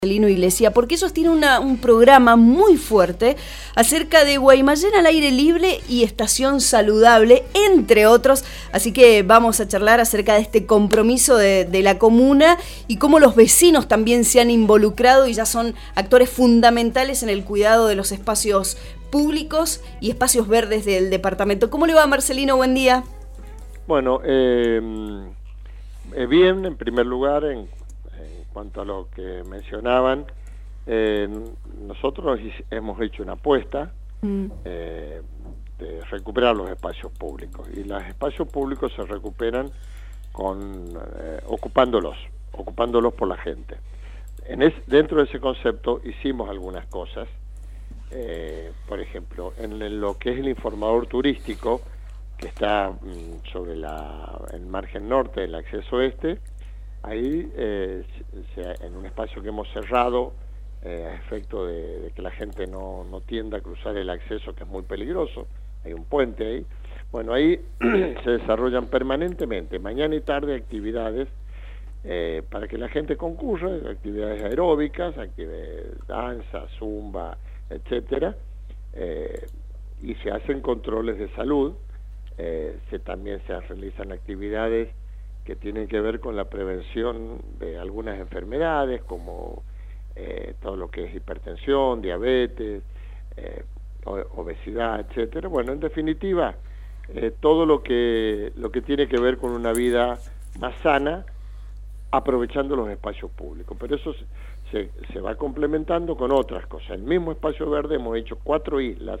Marcelino Iglesia, porque ellos tienen un programa muy fuerte acerca de Guaymallén al aire libre y estación saludable, entre otros. Así que vamos a charlar acerca de este compromiso de la comuna y cómo los vecinos también se han involucrado y ya son actores fundamentales en el cuidado de los espacios públicos y espacios verdes del departamento. ¿Cómo le va, Marcelino? Buen día. Bueno, bien, en primer lugar, en cuanto a lo que mencionaban, nosotros hemos hecho una apuesta de recuperar los espacios públicos, y los espacios públicos se recuperan ocupándolos por la gente. Dentro de ese concepto hicimos algunas cosas, por ejemplo, en lo que es el informador turístico, que está sobre el margen norte del acceso este. Ahí, en un espacio que hemos cerrado, a efecto de que la gente no tienda a cruzar el acceso, que es muy peligroso, hay un puente ahí. Bueno, ahí se desarrollan permanentemente, mañana y tarde, actividades para que la gente concurra, actividades aeróbicas, actividades de danza, zumba, etcétera, y se hacen controles de salud, también se realizan actividades que tienen que ver con la prevención de algunas enfermedades, como todo lo que es hipertensión, diabetes, obesidad, etcétera. Bueno, en definitiva, todo lo que tiene que ver con una vida más sana, aprovechando los espacios públicos. Pero eso se va complementando con otras cosas. En el mismo espacio verde hemos hecho cuatro islas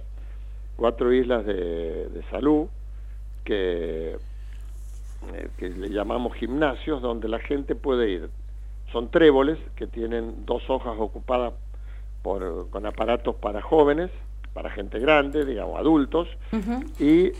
de salud, que le llamamos gimnasios, donde la gente puede ir. Son tréboles que tienen 2 hojas ocupadas con aparatos para jóvenes, para gente grande, digamos, adultos, y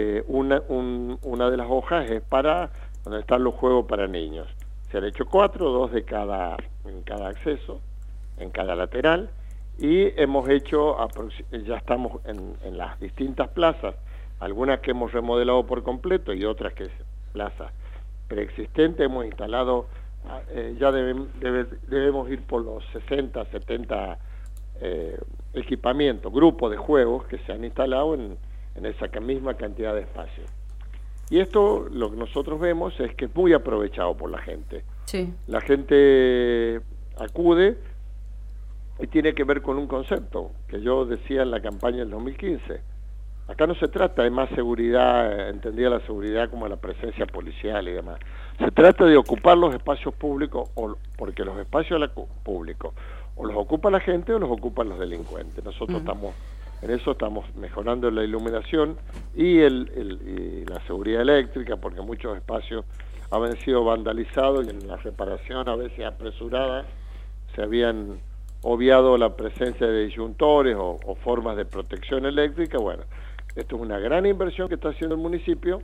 una de las hojas es para donde están los juegos para niños. Se han hecho 4, 2 en cada acceso, en cada lateral, y hemos hecho, ya estamos en las distintas plazas, algunas que hemos remodelado por completo y otras que plazas preexistentes hemos instalado, ya debemos ir por los 60, 70 equipamientos, grupos de juegos que se han instalado en esa misma cantidad de espacios. Y esto, lo que nosotros vemos es que es muy aprovechado por la gente. Sí. La gente acude, y tiene que ver con un concepto que yo decía en la campaña del 2015. Acá no se trata de más seguridad, entendía la seguridad como la presencia policial y demás. Se trata de ocupar los espacios públicos, porque los espacios públicos o los ocupa la gente o los ocupan los delincuentes. Nosotros estamos mejorando la iluminación y la seguridad eléctrica, porque muchos espacios habían sido vandalizados y en la reparación, a veces apresurada, se habían obviado la presencia de disyuntores o formas de protección eléctrica. Bueno, esto es una gran inversión que está haciendo el municipio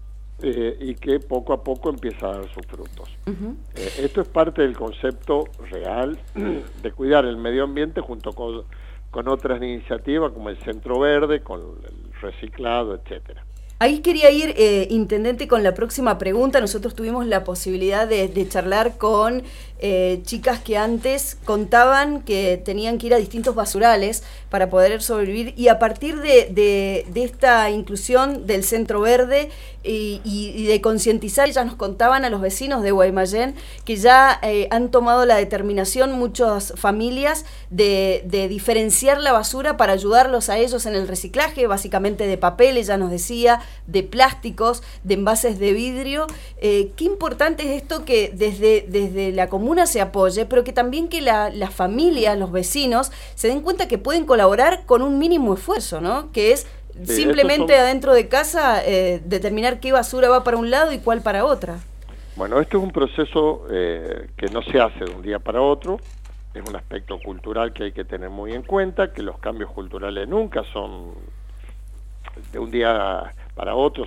y que poco a poco empieza a dar sus frutos. Esto es parte del concepto real de cuidar el medio ambiente junto con otras iniciativas como el Centro Verde, con el reciclado, etcétera. Ahí quería ir, intendente, con la próxima pregunta. Nosotros tuvimos la posibilidad de charlar con chicas que antes contaban que tenían que ir a distintos basurales para poder sobrevivir, y a partir de esta inclusión del Centro Verde y de concientizar, ellas nos contaban a los vecinos de Guaymallén que ya han tomado la determinación muchas familias de diferenciar la basura para ayudarlos a ellos en el reciclaje, básicamente de papel, ella nos decía, de plásticos, de envases de vidrio. Qué importante es esto, que desde la comuna se apoye, pero que también que las familias, los vecinos, se den cuenta que pueden colaborar con un mínimo esfuerzo, ¿no? Que es simplemente adentro de casa determinar qué basura va para un lado y cuál para otra. Bueno, esto es un proceso que no se hace de un día para otro. Es un aspecto cultural que hay que tener muy en cuenta, que los cambios culturales nunca son de un día para otro,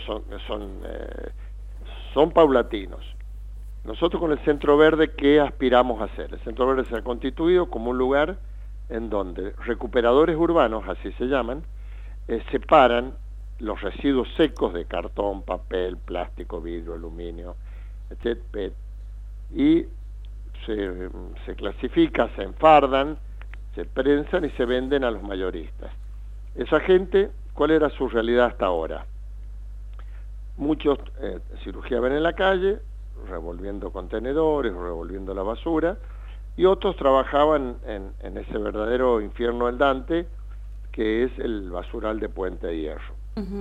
son paulatinos. Nosotros con el Centro Verde, ¿qué aspiramos a hacer? El Centro Verde se ha constituido como un lugar en donde recuperadores urbanos, así se llaman, separan los residuos secos de cartón, papel, plástico, vidrio, aluminio, etc., y se clasifica, se enfardan, se prensan y se venden a los mayoristas. Esa gente, ¿cuál era su realidad hasta ahora? Muchos cirugiaban en la calle, revolviendo contenedores, revolviendo la basura, y otros trabajaban en ese verdadero infierno del Dante, que es el basural de Puente de Hierro.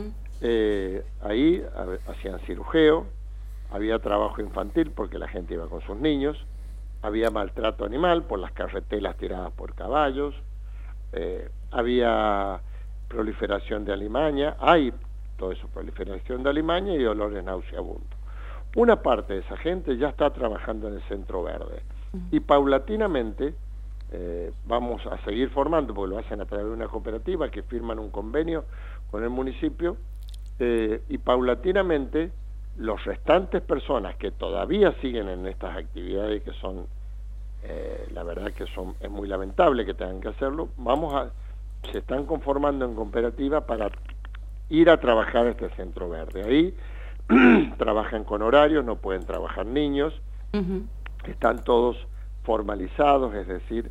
Ahí hacían cirujeo, había trabajo infantil porque la gente iba con sus niños, había maltrato animal por las carretelas tiradas por caballos, había proliferación de alimaña, hay todo eso, proliferación de alimaña y olores nauseabundos. Una parte de esa gente ya está trabajando en el Centro Verde y paulatinamente vamos a seguir formando, porque lo hacen a través de una cooperativa que firman un convenio con el municipio, y paulatinamente los restantes personas que todavía siguen en estas actividades, que son, la verdad que es muy lamentable que tengan que hacerlo, se están conformando en cooperativa para ir a trabajar a este Centro Verde. Ahí trabajan con horarios, no pueden trabajar niños, están todos formalizados, es decir,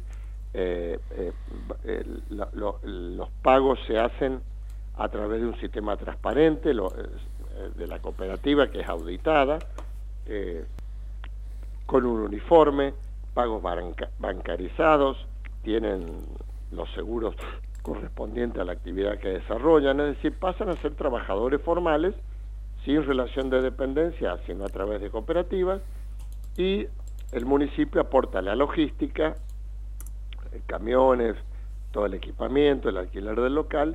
los pagos se hacen a través de un sistema transparente de la cooperativa, que es auditada, con un uniforme, pagos bancarizados, tienen los seguros correspondientes a la actividad que desarrollan, es decir, pasan a ser trabajadores formales sin relación de dependencia, sino a través de cooperativas, y el municipio aporta la logística, camiones, todo el equipamiento, el alquiler del local,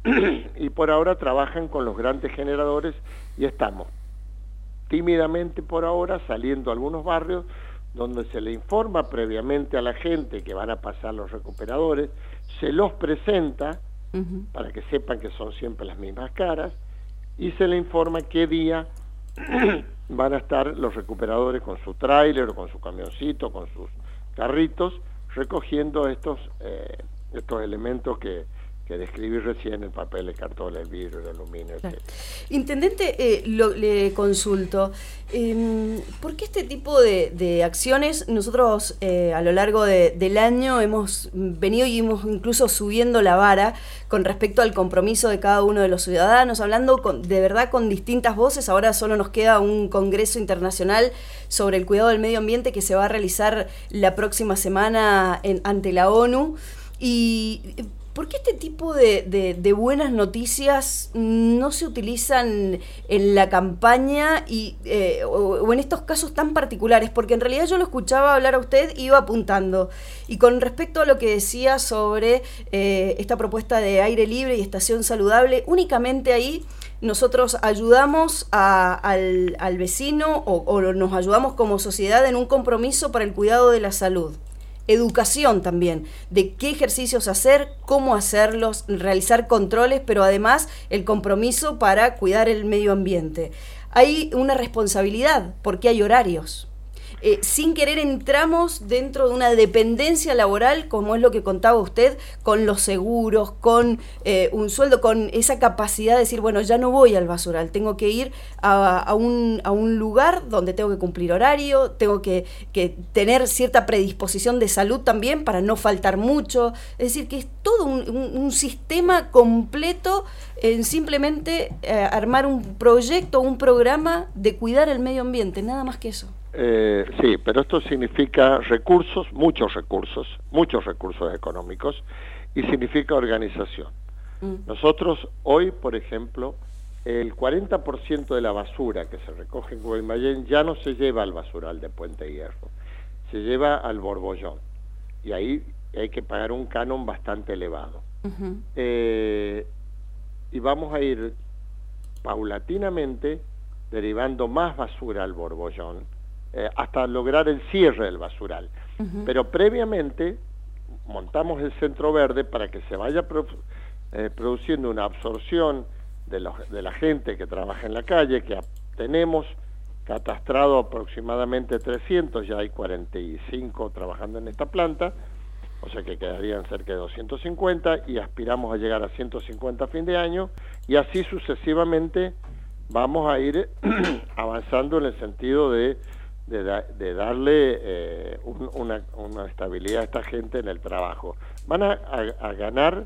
y por ahora trabajan con los grandes generadores, y estamos tímidamente por ahora saliendo a algunos barrios donde se le informa previamente a la gente que van a pasar los recuperadores, se los presenta para que sepan que son siempre las mismas caras, y se le informa qué día van a estar los recuperadores con su tráiler o con su camioncito, con sus carritos, recogiendo estos elementos que describí recién, el papel, el cartón, el vidrio, el aluminio, etc. Intendente, le consulto, ¿por qué este tipo de acciones nosotros a lo largo del año hemos venido y hemos incluso subiendo la vara con respecto al compromiso de cada uno de los ciudadanos, hablando de verdad con distintas voces? Ahora solo nos queda un congreso internacional sobre el cuidado del medio ambiente que se va a realizar la próxima semana ante la ONU, y ¿por qué este tipo de buenas noticias no se utilizan en la campaña o en estos casos tan particulares? Porque en realidad yo lo escuchaba hablar a usted y iba apuntando. Y con respecto a lo que decía sobre esta propuesta de aire libre y estación saludable, únicamente ahí nosotros ayudamos al vecino o nos ayudamos como sociedad en un compromiso para el cuidado de la salud. Educación también, de qué ejercicios hacer, cómo hacerlos, realizar controles, pero además el compromiso para cuidar el medio ambiente. Hay una responsabilidad, porque hay horarios. Sin querer entramos dentro de una dependencia laboral, como es lo que contaba usted, con los seguros, con un sueldo, con esa capacidad de decir, bueno, ya no voy al basural, tengo que ir a un lugar donde tengo que cumplir horario, tengo que tener cierta predisposición de salud también para no faltar mucho. Es decir, que es todo un sistema completo en simplemente armar un proyecto, un programa de cuidar el medio ambiente, nada más que eso. Sí, pero esto significa recursos, muchos recursos económicos, y significa organización. Nosotros hoy, por ejemplo, el 40% de la basura que se recoge en Guaymallén ya no se lleva al basural de Puente de Hierro, se lleva al Borbollón, y ahí hay que pagar un canon bastante elevado. Y vamos a ir paulatinamente derivando más basura al Borbollón, hasta lograr el cierre del basural. Pero previamente montamos el Centro Verde para que se vaya produciendo una absorción de la gente que trabaja en la calle, que tenemos catastrado aproximadamente 300, ya hay 45 trabajando en esta planta, o sea que quedarían cerca de 250, y aspiramos a llegar a 150 a fin de año, y así sucesivamente vamos a ir avanzando en el sentido de de darle una estabilidad a esta gente en el trabajo. Van a ganar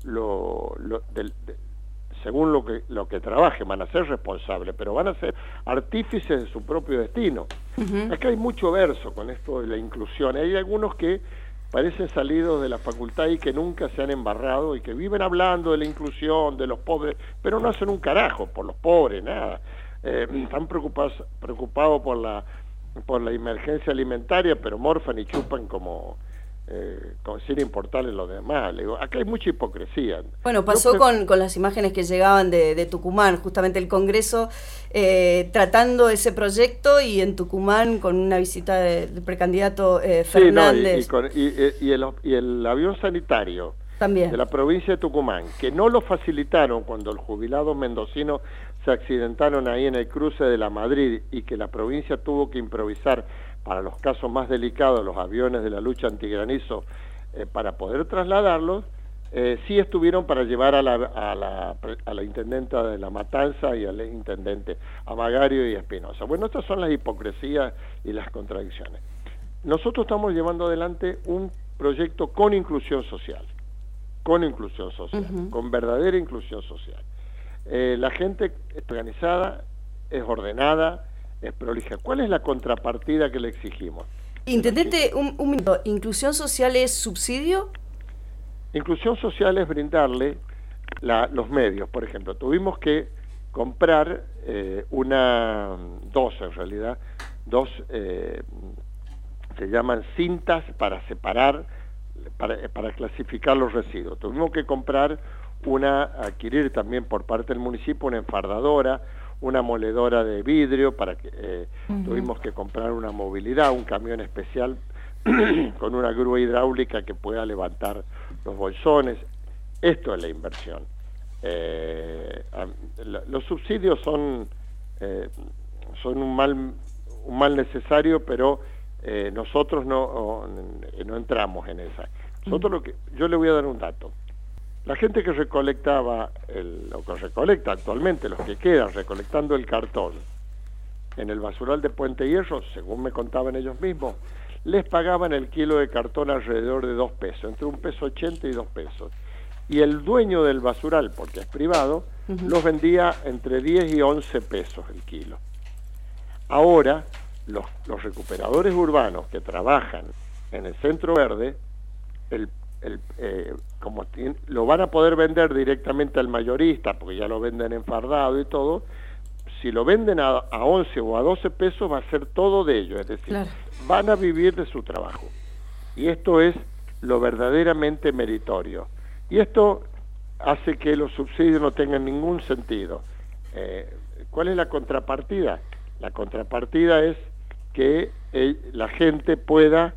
según lo que trabajen, van a ser responsables, pero van a ser artífices de su propio destino. Acá hay mucho verso con esto de la inclusión. Hay algunos que parecen salidos de la facultad y que nunca se han embarrado y que viven hablando de la inclusión, de los pobres, pero no hacen un carajo por los pobres, nada. Están preocupados por la emergencia alimentaria, pero morfan y chupan como sin importarle lo demás. Le digo, acá hay mucha hipocresía. Bueno, pasó con las imágenes que llegaban de Tucumán, justamente el Congreso tratando ese proyecto, y en Tucumán con una visita del precandidato Fernández. Sí, y el avión sanitario también de la provincia de Tucumán, que no lo facilitaron cuando los jubilados mendocinos se accidentaron ahí en el cruce de la Madrid, y que la provincia tuvo que improvisar para los casos más delicados los aviones de la lucha antigranizo para poder trasladarlos. Sí estuvieron para llevar a la intendenta de La Matanza y al intendente, a Magario y a Espinosa. Bueno, estas son las hipocresías y las contradicciones. Nosotros estamos llevando adelante un proyecto con inclusión social, con verdadera inclusión social. La gente es organizada, es ordenada, es prolija. ¿Cuál es la contrapartida que le exigimos? Intendente, un minuto. ¿Inclusión social es subsidio? Inclusión social es brindarle los medios. Por ejemplo, tuvimos que comprar dos se llaman cintas para separar, para clasificar los residuos. Tuvimos que adquirir también por parte del municipio una enfardadora, una moledora de vidrio, tuvimos que comprar una movilidad, un camión especial con una grúa hidráulica que pueda levantar los bolsones. Esto es la inversión. Los subsidios son un mal necesario, pero nosotros no entramos en esa. Nosotros yo le voy a dar un dato. La gente que recolectaba, o que recolecta actualmente, los que quedan recolectando el cartón en el basural de Puente Hierro, según me contaban ellos mismos, les pagaban el kilo de cartón alrededor de 2 pesos, entre 1,80 pesos y 2 pesos. Y el dueño del basural, porque es privado, los vendía entre 10 y 11 pesos el kilo. Ahora, los recuperadores urbanos que trabajan en el Centro Verde, lo van a poder vender directamente al mayorista, porque ya lo venden enfardado y todo. Si lo venden a 11 o a 12 pesos, va a ser todo de ellos, es decir, claro, van a vivir de su trabajo. Y esto es lo verdaderamente meritorio. Y esto hace que los subsidios no tengan ningún sentido. ¿Cuál es la contrapartida? La contrapartida es que la gente pueda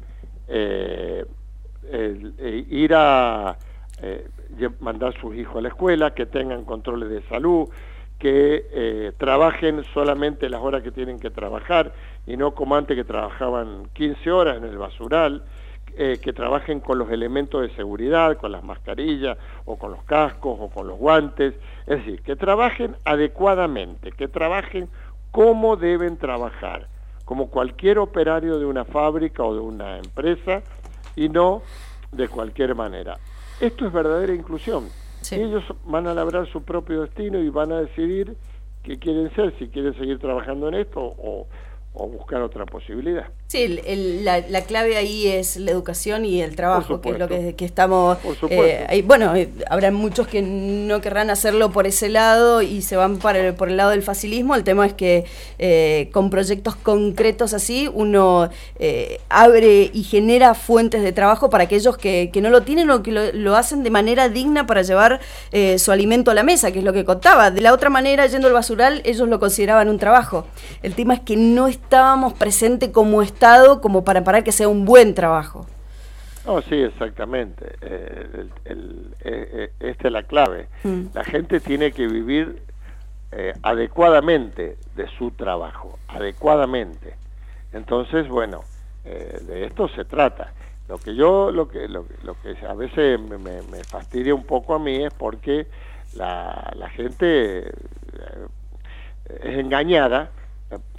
ir a mandar a sus hijos a la escuela, que tengan controles de salud, que trabajen solamente las horas que tienen que trabajar y no como antes que trabajaban 15 horas en el basural, que trabajen con los elementos de seguridad, con las mascarillas o con los cascos o con los guantes, es decir, que trabajen adecuadamente, que trabajen como deben trabajar, como cualquier operario de una fábrica o de una empresa, y no de cualquier manera. Esto es verdadera inclusión. Sí. Ellos van a labrar su propio destino y van a decidir qué quieren ser, si quieren seguir trabajando en esto o buscar otra posibilidad. Sí, la clave ahí es la educación y el trabajo, que es lo que estamos... habrá muchos que no querrán hacerlo por ese lado y se van por el lado del facilismo. El tema es que con proyectos concretos así uno abre y genera fuentes de trabajo para aquellos que no lo tienen o que lo hacen de manera digna para llevar su alimento a la mesa, que es lo que contaba. De la otra manera, yendo al basural, ellos lo consideraban un trabajo. El tema es que no estábamos presentes como Estado como para que sea un buen trabajo. No, sí, exactamente. Esta es la clave. La gente tiene que vivir adecuadamente de su trabajo, adecuadamente. Entonces, bueno, de esto se trata. Lo que a veces me fastidia un poco a mí es porque la gente es engañada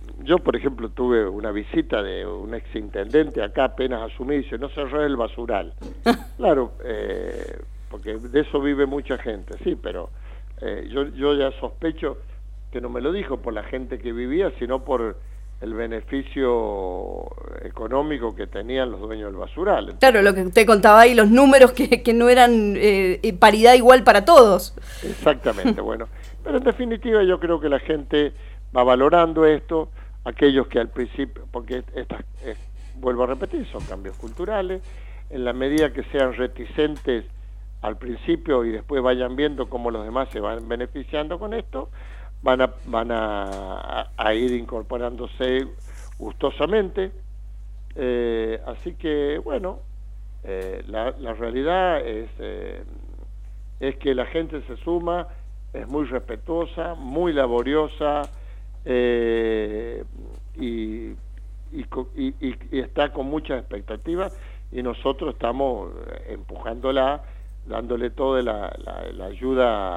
yo, por ejemplo, tuve una visita de un exintendente acá apenas asumí, dice, no cerré el basural. Claro, porque de eso vive mucha gente, sí, pero yo ya sospecho que no me lo dijo por la gente que vivía, sino por el beneficio económico que tenían los dueños del basural. Entonces, claro, lo que usted contaba ahí, los números que no eran paridad igual para todos. Exactamente, bueno. Pero en definitiva yo creo que la gente va valorando esto, aquellos que al principio, porque vuelvo a repetir, son cambios culturales, en la medida que sean reticentes al principio y después vayan viendo cómo los demás se van beneficiando con esto, van a ir incorporándose gustosamente. Así que, bueno, la realidad es que la gente se suma, es muy respetuosa, muy laboriosa, y está con muchas expectativas, y nosotros estamos empujándola, dándole toda la ayuda,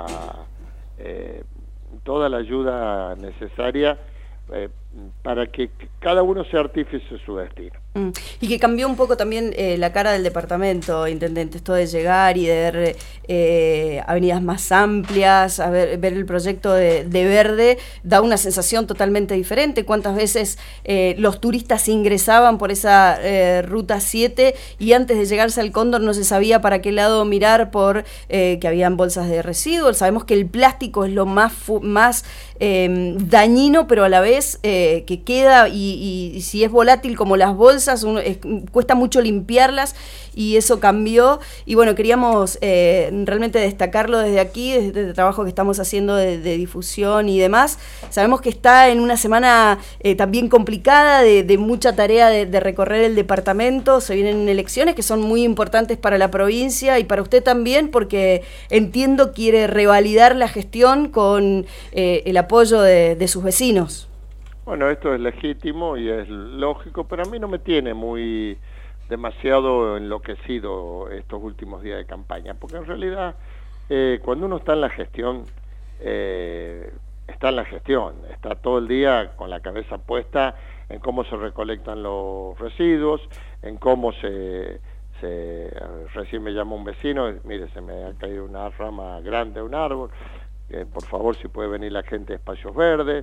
toda la ayuda necesaria para que cada uno sea artífice de su destino. Y que cambió un poco también la cara del departamento, intendente, esto de llegar y de ver avenidas más amplias, ver el proyecto de verde, da una sensación totalmente diferente. ¿Cuántas veces los turistas ingresaban por esa ruta 7 y antes de llegarse al Cóndor no se sabía para qué lado mirar por que habían bolsas de residuos? Sabemos que el plástico es lo más dañino, pero a la vez que queda y si es volátil como las bolsas, cuesta mucho limpiarlas, y eso cambió. Y bueno, queríamos realmente destacarlo desde aquí, desde el trabajo que estamos haciendo de difusión y demás. Sabemos que está en una semana también complicada, de mucha tarea de recorrer el departamento. Se vienen elecciones que son muy importantes para la provincia y para usted también, porque entiendo quiere revalidar la gestión con el apoyo de sus vecinos. Bueno, esto es legítimo y es lógico, pero a mí no me tiene demasiado enloquecido estos últimos días de campaña, porque en realidad cuando uno está en la gestión, está todo el día con la cabeza puesta en cómo se recolectan los residuos, en cómo recién me llama un vecino, mire, se me ha caído una rama grande de un árbol, por favor si puede venir la gente de Espacios Verdes,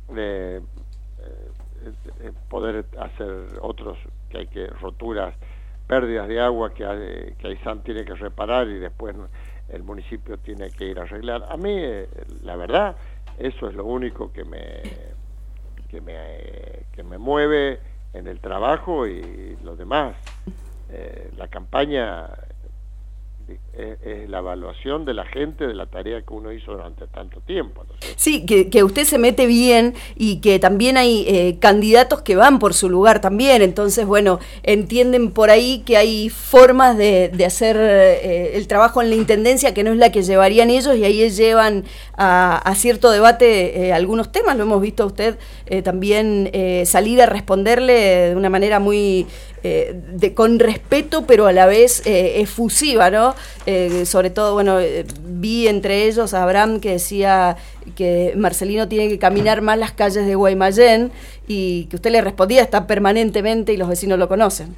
poder hacer otros, que hay roturas, pérdidas de agua que Aysán tiene que reparar y después el municipio tiene que ir a arreglar. A mí, la verdad, eso es lo único que me mueve en el trabajo, y lo demás, la campaña es la evaluación de la gente de la tarea que uno hizo durante tanto tiempo, ¿no? Sí, que usted se mete bien y que también hay candidatos que van por su lugar también, entonces bueno, entienden por ahí que hay formas de hacer el trabajo en la intendencia que no es la que llevarían ellos, y ahí llevan a cierto debate algunos temas. Lo hemos visto a usted también salir a responderle de una manera muy con respeto, pero a la vez efusiva, ¿no? Sobre todo, bueno, vi entre ellos a Abraham que decía que Marcelino tiene que caminar más las calles de Guaymallén, y que usted le respondía, está permanentemente y los vecinos lo conocen.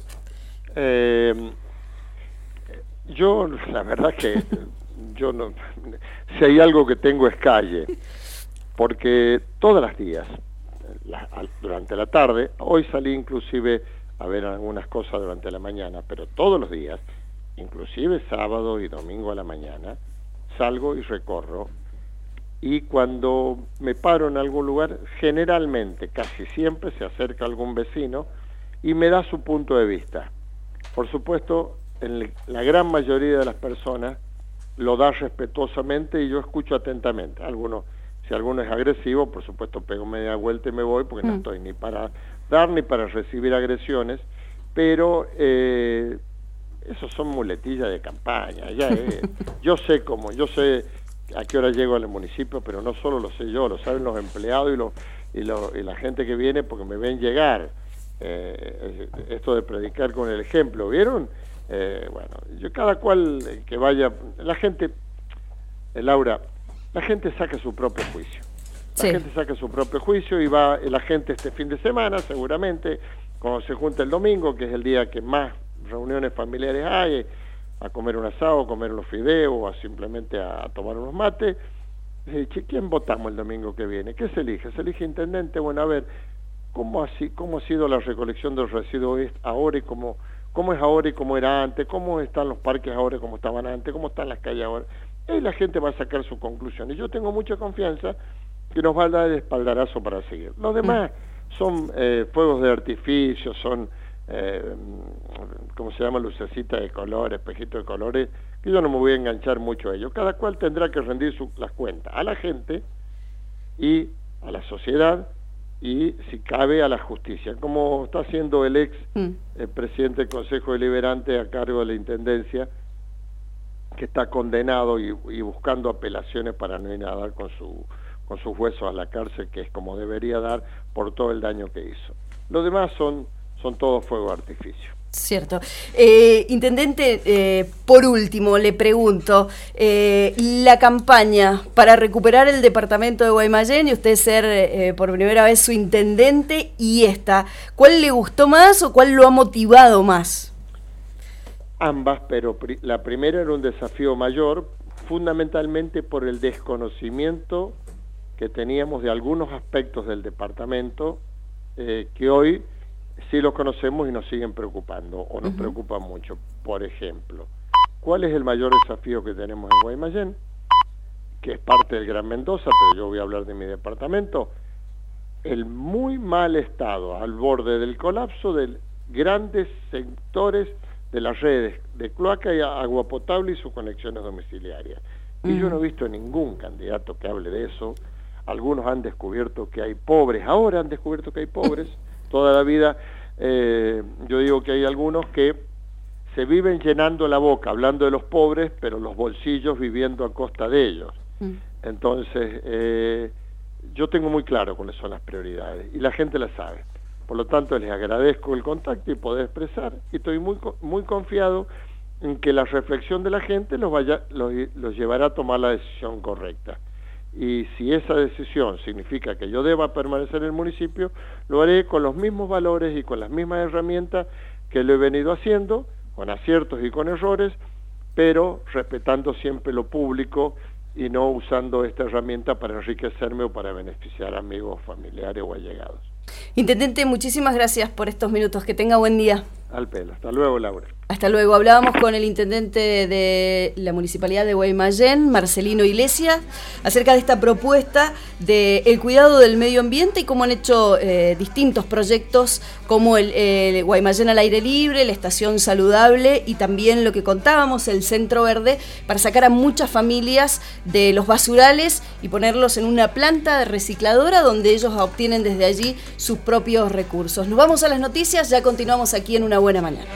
Yo, la verdad que yo no, si hay algo que tengo es calle, porque todos los días, durante la tarde, hoy salí inclusive a ver algunas cosas durante la mañana, pero todos los días, inclusive sábado y domingo a la mañana, salgo y recorro, y cuando me paro en algún lugar, generalmente, casi siempre, se acerca algún vecino y me da su punto de vista. Por supuesto, la gran mayoría de las personas lo da respetuosamente y yo escucho atentamente. Si alguno es agresivo, por supuesto pego media vuelta y me voy, porque no estoy ni para dar ni para recibir agresiones, pero eso son muletillas de campaña. Yo sé a qué hora llego al municipio, pero no solo lo sé yo, lo saben los empleados y la gente que viene porque me ven llegar. Esto de predicar con el ejemplo, ¿vieron? Bueno, cada cual que vaya, la gente, Laura, la gente saca su propio juicio. La gente saca su propio juicio y va la gente este fin de semana, seguramente, cuando se junta el domingo, que es el día que más reuniones familiares hay, a comer un asado, a comer unos fideos, o simplemente a tomar unos mates. ¿Quién votamos el domingo que viene? ¿Qué se elige? ¿Se elige intendente? Bueno, a ver, ¿cómo ha sido la recolección de los residuos ahora y cómo es ahora y cómo era antes? ¿Cómo están los parques ahora y cómo estaban antes? ¿Cómo están las calles ahora? Y la gente va a sacar su conclusión. Y yo tengo mucha confianza que nos va a dar el espaldarazo para seguir. Los demás son fuegos de artificio, son, ¿cómo se llama? Lucecitas de colores, espejitos de colores, que yo no me voy a enganchar mucho a ello. Cada cual tendrá que rendir las cuentas a la gente y a la sociedad y, si cabe, a la justicia, como está haciendo el ex presidente del Consejo Deliberante a cargo de la Intendencia, que está condenado y buscando apelaciones para no ir a dar con sus huesos a la cárcel, que es como debería dar por todo el daño que hizo. Los demás son todos fuego de artificio. Cierto. Intendente, por último, le pregunto, la campaña para recuperar el departamento de Guaymallén y usted ser por primera vez su intendente y ¿cuál le gustó más o cuál lo ha motivado más? Ambas, pero la primera era un desafío mayor, fundamentalmente por el desconocimiento que teníamos de algunos aspectos del departamento que hoy sí los conocemos y nos siguen preocupando o nos preocupan mucho. Por ejemplo, ¿cuál es el mayor desafío que tenemos en Guaymallén? Que es parte del Gran Mendoza, pero yo voy a hablar de mi departamento. El muy mal estado, al borde del colapso de grandes sectores de las redes de cloaca y agua potable y sus conexiones domiciliarias. Y yo no he visto ningún candidato que hable de eso. Algunos han descubierto que hay pobres, ahora han descubierto que hay pobres. Toda la vida yo digo que hay algunos que se viven llenando la boca hablando de los pobres, pero los bolsillos viviendo a costa de ellos. Entonces, yo tengo muy claro cuáles son las prioridades y la gente las sabe. Por lo tanto, les agradezco el contacto y poder expresar, y estoy muy confiado en que la reflexión de la gente los llevará a tomar la decisión correcta. Y si esa decisión significa que yo deba permanecer en el municipio, lo haré con los mismos valores y con las mismas herramientas que lo he venido haciendo, con aciertos y con errores, pero respetando siempre lo público y no usando esta herramienta para enriquecerme o para beneficiar a amigos, familiares o allegados. Intendente, muchísimas gracias por estos minutos. Que tenga buen día. Al pelo. Hasta luego, Laura. Hasta luego. Hablábamos con el intendente de la Municipalidad de Guaymallén, Marcelino Iglesias, acerca de esta propuesta del cuidado del medio ambiente y cómo han hecho distintos proyectos como el Guaymallén al aire libre, la estación saludable y también lo que contábamos, el centro verde, para sacar a muchas familias de los basurales y ponerlos en una planta recicladora donde ellos obtienen desde allí sus propios recursos. Nos vamos a las noticias, ya continuamos aquí en Una Buena Mañana.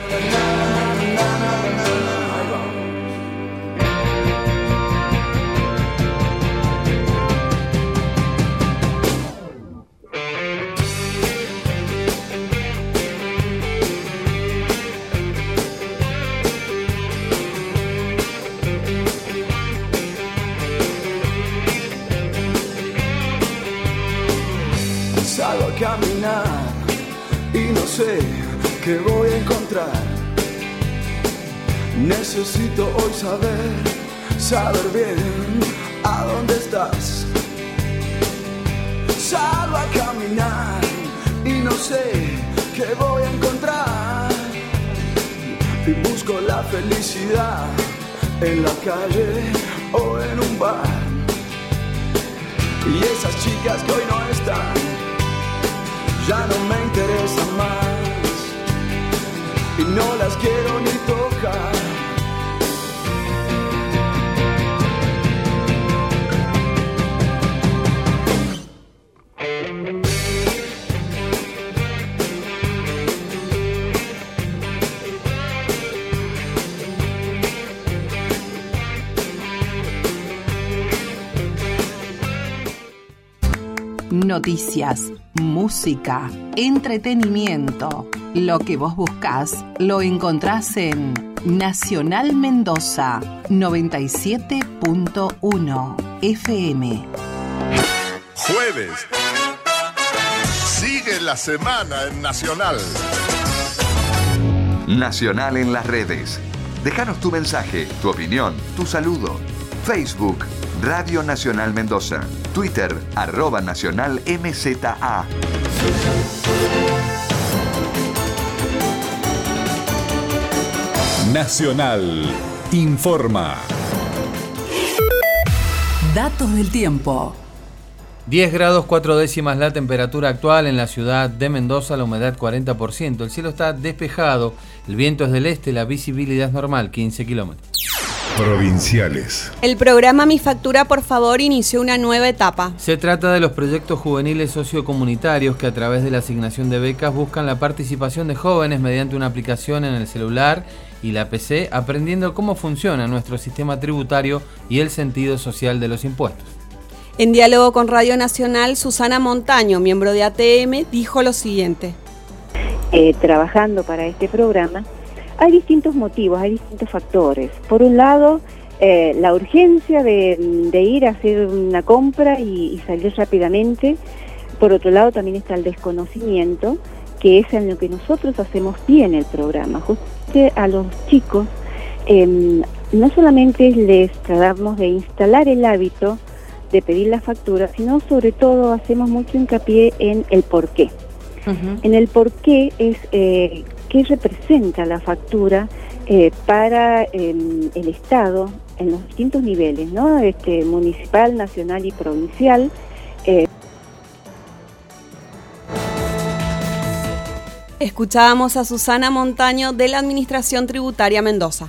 Salgo a caminar y no sé qué voy a encontrar. Necesito hoy saber bien a dónde estás. Salgo a caminar y no sé qué voy a encontrar. Y busco la felicidad en la calle o en un bar. Y esas chicas que hoy no están ya no me interesan más y no las quiero ni tocar. Noticias, música, entretenimiento. Lo que vos buscás lo encontrás en Nacional Mendoza 97.1 FM. jueves. Sigue la semana en Nacional. Nacional en las redes. Déjanos tu mensaje, tu opinión, tu saludo. Facebook, Radio Nacional Mendoza. Twitter, @NacionalMZA. Nacional informa. Datos del tiempo. 10 grados 4 décimas la temperatura actual en la ciudad de Mendoza, la humedad 40%. El cielo está despejado, el viento es del este, la visibilidad es normal, 15 kilómetros. Provinciales. El programa Mi Factura por Favor inició una nueva etapa. Se trata de los proyectos juveniles sociocomunitarios que a través de la asignación de becas buscan la participación de jóvenes mediante una aplicación en el celular y la PC, aprendiendo cómo funciona nuestro sistema tributario y el sentido social de los impuestos. En diálogo con Radio Nacional, Susana Montaño, miembro de ATM, dijo lo siguiente. Trabajando para este programa, hay distintos motivos, hay distintos factores. Por un lado, la urgencia de ir a hacer una compra y salir rápidamente. Por otro lado, también está el desconocimiento, que es en lo que nosotros hacemos bien el programa. Justamente a los chicos, no solamente les tratamos de instalar el hábito de pedir la factura, sino sobre todo hacemos mucho hincapié en el porqué. En el porqué es qué representa la factura para el Estado en los distintos niveles, ¿no? Municipal, nacional y provincial. Escuchábamos a Susana Montaño de la Administración Tributaria Mendoza.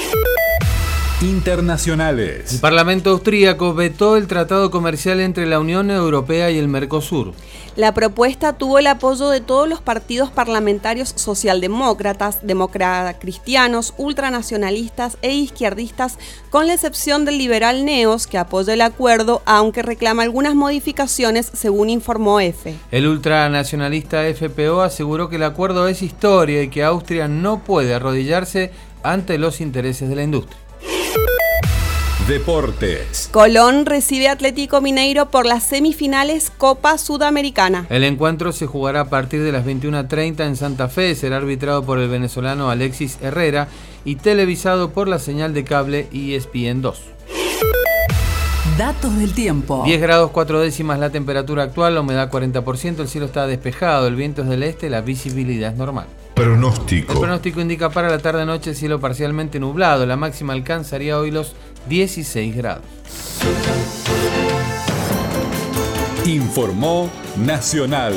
Internacionales. El Parlamento austríaco vetó el tratado comercial entre la Unión Europea y el Mercosur. La propuesta tuvo el apoyo de todos los partidos parlamentarios socialdemócratas, democracristianos, ultranacionalistas e izquierdistas, con la excepción del liberal Neos, que apoya el acuerdo, aunque reclama algunas modificaciones, según informó EFE. El ultranacionalista FPO aseguró que el acuerdo es historia y que Austria no puede arrodillarse ante los intereses de la industria. Deportes. Colón recibe a Atlético Mineiro por las semifinales Copa Sudamericana. El encuentro se jugará a partir de las 21:30 en Santa Fe, será arbitrado por el venezolano Alexis Herrera y televisado por la señal de cable ESPN 2. Datos del tiempo. 10 grados 4 décimas la temperatura actual, la humedad 40%, el cielo está despejado, el viento es del este, la visibilidad es normal. Pronóstico. El pronóstico indica para la tarde-noche cielo parcialmente nublado, la máxima alcanzaría hoy los 16 grados. Informó Nacional.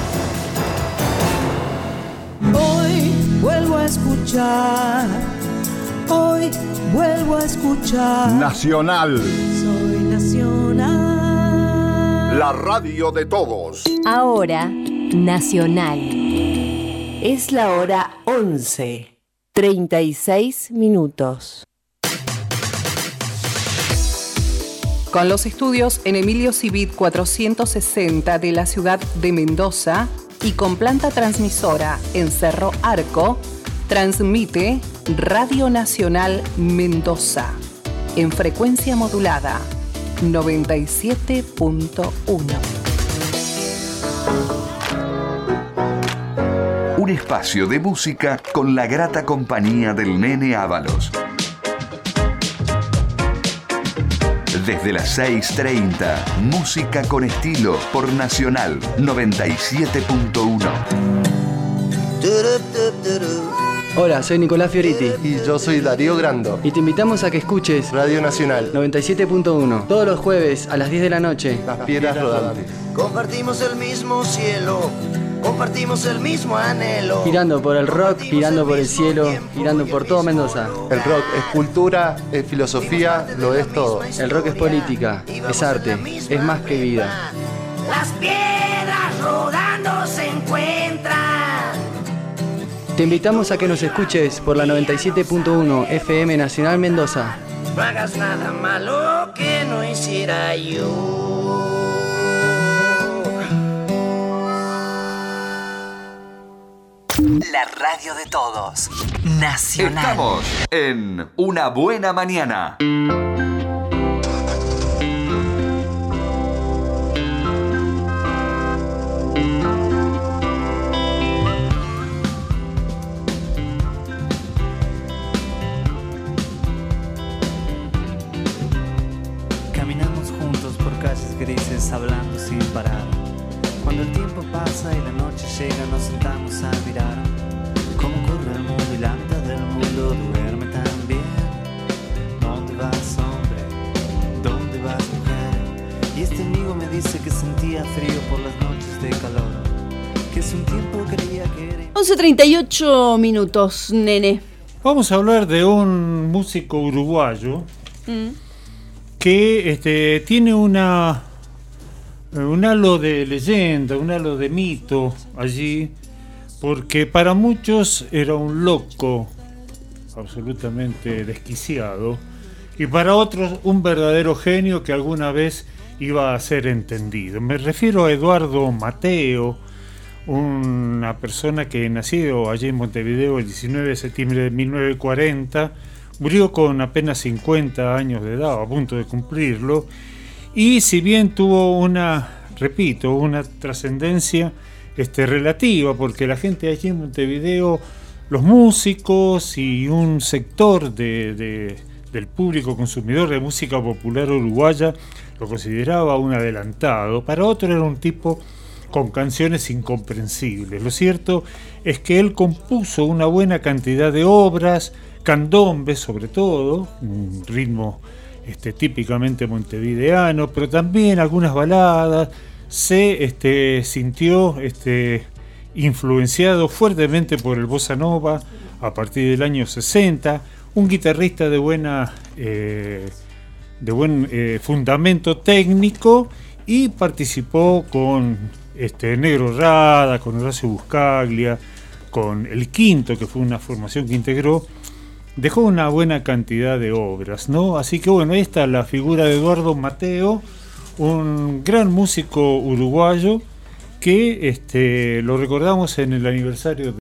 Hoy vuelvo a escuchar, hoy vuelvo a escuchar. Nacional, Soy Nacional. la radio de todos. Ahora, Nacional. Es la hora 11:36 minutos. Con los estudios en Emilio Civit 460 de la ciudad de Mendoza y con planta transmisora en Cerro Arco, transmite Radio Nacional Mendoza en frecuencia modulada 97.1. Un espacio de música con la grata compañía del Nene Ábalos. Desde las 6:30, música con estilo por Nacional 97.1. Hola, soy Nicolás Fioriti. Y yo soy Darío Grando. Y te invitamos a que escuches Radio Nacional 97.1 todos los jueves a las 10 de la noche. Las Piedras Rodantes. Compartimos el mismo cielo, compartimos el mismo anhelo. Girando por el rock, girando por el cielo, girando por todo Mendoza. El rock es cultura, es filosofía, lo es todo. El rock es política, es arte, es más que vida. Las piedras rodando se encuentran. Te invitamos a que nos escuches por la 97.1 FM Nacional Mendoza. No hagas nada malo que no hiciera yo. La radio de todos. Nacional. Estamos en Una Buena Mañana. grises hablando sin parar. Cuando el tiempo pasa y la noche llega, nos sentamos a mirar cómo corre el mundo y la mitad del mundo duerme también. ¿Dónde vas, hombre? ¿Dónde vas, mujer? Y este amigo me dice que sentía frío por las noches de calor, que hace un tiempo creía que era... 11:38 minutos, nene. Vamos a hablar de un músico uruguayo que tiene un halo de leyenda, un halo de mito allí, porque para muchos era un loco absolutamente desquiciado y para otros un verdadero genio que alguna vez iba a ser entendido. Me refiero a Eduardo Mateo, una persona que nació allí en Montevideo el 19 de septiembre de 1940, murió con apenas 50 años de edad, a punto de cumplirlo, y si bien tuvo una trascendencia relativa, porque la gente allí en Montevideo, los músicos y un sector del público consumidor de música popular uruguaya lo consideraba un adelantado, para otro era un tipo con canciones incomprensibles. Lo cierto es que él compuso una buena cantidad de obras, candombes sobre todo, un ritmo típicamente montevideano, pero también algunas baladas. Se sintió influenciado fuertemente por el bossa nova a partir del año 60, un guitarrista de buen fundamento técnico, y participó con Negro Rada, con Horacio Buscaglia, con El Quinto, que fue una formación que integró. Dejó una buena cantidad de obras, ¿no? Así que bueno, ahí está la figura de Eduardo Mateo, un gran músico uruguayo que lo recordamos en el aniversario